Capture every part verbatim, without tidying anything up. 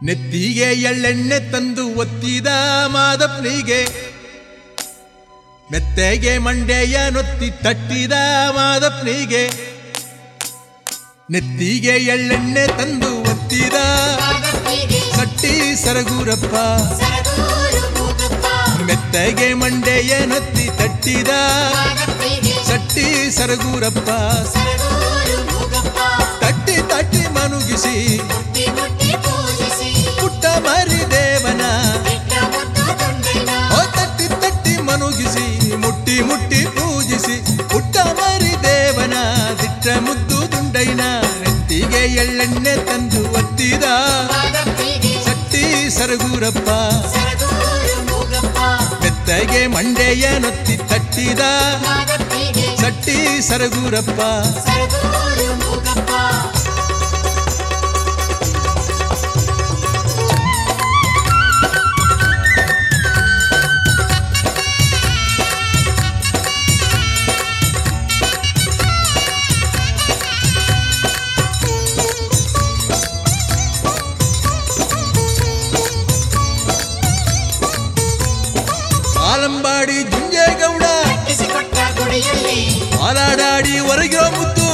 ನೆತ್ತಿಗೆ ಎಳ್ಳೆಣ್ಣೆ ತಂದು ಒತ್ತಿದ ಮಾದಪ್ಪನಿಗೆ ಮೆತ್ತೆಗೆ ಮಂಡೆಯ ನೊತ್ತಿ ತಟ್ಟಿದ ಮಾದಪ್ಪನಿಗೆ ನೆತ್ತಿಗೆ ಎಳ್ಳೆಣ್ಣೆ ತಂದು ಒತ್ತಿದ ಕಟ್ಟಿ ಸರಗೂರಪ್ಪ ಮೆತ್ತೆಗೆ ಮಂಡೆಯ ನೊತ್ತಿ ತಟ್ಟಿದ ಸಟ್ಟಿ ಸರಗೂರಪ್ಪ ತಟ್ಟಿ ತಟ್ಟಿ ಮನುಗಿಸಿ ಪುಟ್ಟ ಮರಿ ದೇವನ ತಟ್ಟಿ ತಟ್ಟಿ ಮನುಗಿಸಿ ಮುಟ್ಟಿ ಮುಟ್ಟಿ ಪೂಜಿಸಿ ಪುಟ್ಟ ಮರಿ ದೇವನ ದಿಟ್ಟ ಮುದ್ದು ದುಂಡೈನ ನೆತ್ತಿಗೆ ಎಳ್ಳೆಣ್ಣೆ ತಂದು ಒತ್ತಿದ ಸಟ್ಟಿ ಸರಗೂರಪ್ಪ ಮೆತ್ತಗೆ ಮಂಡೆಯ ನೊತ್ತಿ ತಟ್ಟಿದ ಸಟ್ಟಿ ಸರಗೂರಪ್ಪ ಆಲಂಬಾಡಿ ಜುಂಜೇಗೌಡ ಹಾಲಾಡಾಡಿ ಹೊರಗಿರೋ ಮುದ್ದು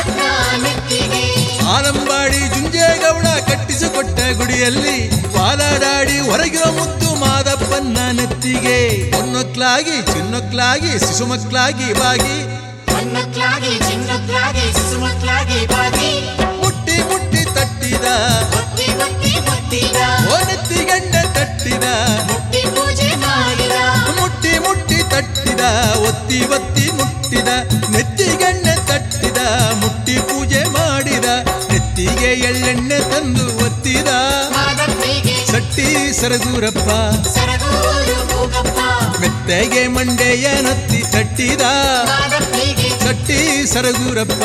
ಆಲಂಬಾಡಿ ಜುಂಜೇಗೌಡ ಕಟ್ಟಿಸಿಕೊಟ್ಟ ಗುಡಿಯಲ್ಲಿ ಹಾಲಾಡಾಡಿ ಹೊರಗಿರೋ ಮುದ್ದು ಮಾದಪ್ಪನ್ನ ನೆತ್ತಿಗೆ ಹೊನ್ನೊಕ್ಲಾಗಿ ಚಿನ್ನೊಕ್ಲಾಗಿ ಶಿಶುಮಕ್ಲಾಗಿ ಬಾಗಿ ಮುಟ್ಟಿ ಮುಟ್ಟಿ ತಟ್ಟಿದ ಓ ನೆತ್ತಿಗಣ್ಣ ತಟ್ಟಿದ ಮುಟ್ಟಿ ಮುಟ್ಟಿ ತಟ್ಟಿದ ಒತ್ತಿ ಒತ್ತಿ ಮುಟ್ಟಿದ ನೆತ್ತಿಗೆಣ್ಣೆ ತಟ್ಟಿದ ಮುಟ್ಟಿ ಪೂಜೆ ಮಾಡಿದ ನೆತ್ತಿಗೆ ಎಳ್ಳೆಣ್ಣೆ ತಂದು ಒತ್ತಿದ ಸಟ್ಟಿ ಸರಗೂರಪ್ಪ ಮೆತ್ತೆಗೆ ಮಂಡೆಯ ನತ್ತಿ ತಟ್ಟಿದ ಸಟ್ಟಿ ಸರಗೂರಪ್ಪ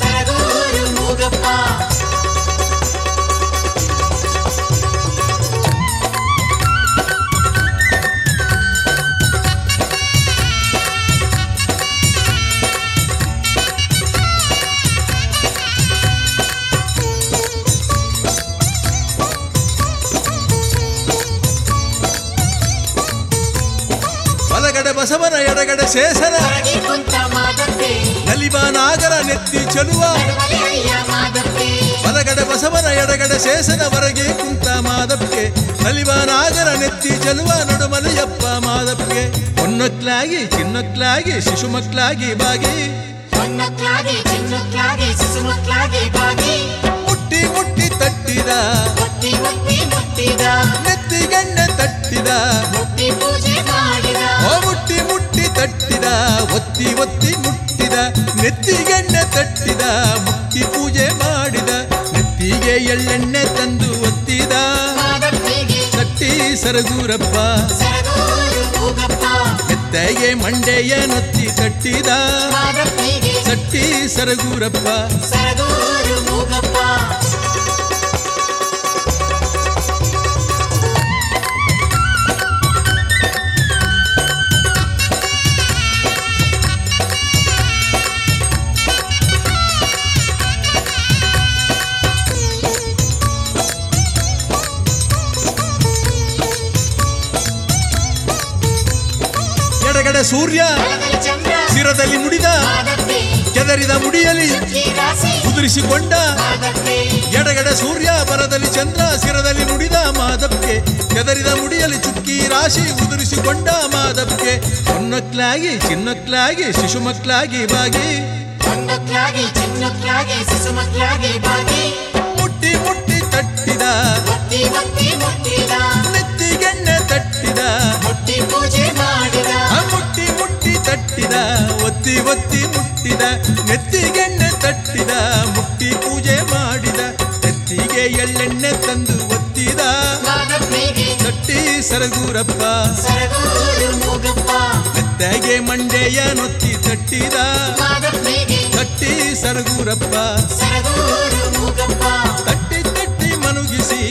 ಬಲಗಡೆ ಬಸವನ ಎಡಗಡೆ ಶೇಷನ ನಲಿಬಾನಾಗರ ನೆತ್ತಿ ಚಲುವ ಬಲಗಡೆ ಬಸವನ ಎಡಗಡೆ ಶೇಷನ ಹೊರಗೆ ಕುಂತ ಮಾದಪ್ಪಿಗೆ ನಲಿಬಾನಾಗರ ನೆತ್ತಿ ಚಲುವ ನಡುಮಲೆಯಪ್ಪ ಮಾದಪ್ಪಿಗೆ ಹೊನ್ನೊಕ್ಲಾಗಿ ಚಿನ್ನೊಕ್ಲಾಗಿ ಶಿಶುಮಕ್ಲಾಗಿ ಬಾಗಿ ಮುಟ್ಟಿ ಮುಟ್ಟಿ ತಟ್ಟಿದ ನೆತ್ತಿಗಣ್ಣೆ ತಟ್ಟಿದ ಓ ಮುಟ್ಟಿ ಮುಟ್ಟಿ ತಟ್ಟಿದ ಒತ್ತಿ ಒತ್ತಿ ಮುಟ್ಟಿದ ನೆತ್ತಿಗೆಣ್ಣೆ ತಟ್ಟಿದ ಮುಟ್ಟಿ ಪೂಜೆ ಮಾಡಿದ ನೆತ್ತಿಗೆ ಎಳ್ಳೆಣ್ಣೆ ತಂದು ಒತ್ತಿದ ಸಟ್ಟಿ ಸರಗೂರಪ್ಪ ಮೆತ್ತಗೆ ಮಂಡೆಯ ನೊತ್ತಿ ತಟ್ಟಿದ ಸಟ್ಟಿ ಸರಗೂರಪ್ಪ ಎಡಗಡೆ ಸೂರ್ಯ ಶಿರದಲ್ಲಿ ಮುಡಿದ ಕೆದರಿದ ಮುಡಿಯಲಿ ಕುದುರಿಸಿಕೊಂಡ ಎಡಗಡೆ ಸೂರ್ಯ ಬರದಲ್ಲಿ ಚಂದ್ರ ಶಿರದಲ್ಲಿ ನುಡಿದ ಮಾದಪ್ಪಿಗೆ ಕೆದರಿದ ಮುಡಿಯಲಿ ಚುಕ್ಕಿ ರಾಶಿ ಉದುರಿಸಿಕೊಂಡ ಮಾದಪ್ಪಿಗೆ ಹೊನ್ನೊಕ್ಲಾಗಿ ಚಿನ್ನೊಕ್ಲಾಗಿ ಶಿಶುಮಕ್ಲಾಗಿ ಬಾಗಿ ಮುಟ್ಟಿ ಮುಟ್ಟಿ ತಟ್ಟಿದ ನೆತ್ತಿಗೆಣ್ಣೆ ತಟ್ಟಿದ ಮುಟ್ಟಿ ಮುಟ್ಟಿ ತಟ್ಟಿದ ಒತ್ತಿ ಒತ್ತಿ ಮುಟ್ಟಿದ ನೆತ್ತಿಗೆಣ್ಣೆ ತಟ್ಟಿದ ಮುಟ್ಟಿ ಪೂಜೆ ಮಾಡಿದ ನೆತ್ತಿಗೆ ಎಳ್ಳೆಣ್ಣೆ ತಂದು ಒತ್ತಿದ ಸಟ್ಟಿ ಸರಗೂರಪ್ಪ ಮೆತ್ತಗೆ ಮಂಡೆಯ ನೊತ್ತಿ ತಟ್ಟಿದ ಸಟ್ಟಿ ಸರಗೂರಪ್ಪ ತಟ್ಟಿ ತಟ್ಟಿ ಮನುಗಿಸಿ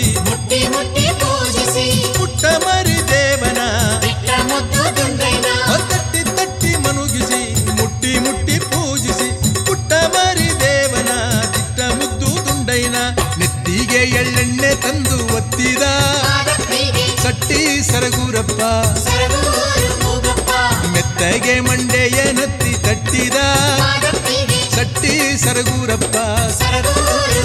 ಪುಟ್ಟ ಮರಿ ದೇವನ ತಟ್ಟಿ ತಟ್ಟಿ ಮನುಗಿಸಿ ಮುಟ್ಟಿ ಮುಟ್ಟಿ ಪೂಜಿಸಿ ಪುಟ್ಟ ಮರಿ ದೇವನ ದಿಟ್ಟ ಮುದ್ದು ದುಂಡೈನ ನೆತ್ತಿಗೆ ಎಳ್ಳೆಣ್ಣೆ ತಂದು ಒತ್ತಿದ ಸರಗೂರು ಮೂಗಪ್ಪ ಮೆತ್ತಗೆ ಮಂಡೆಯ ನತ್ತಿ ತಟ್ಟಿದ ಮಾದಪ್ಪಿಗೆ ಸಟ್ಟಿ ಸರಗೂರಪ್ಪ ಸರಗೂರು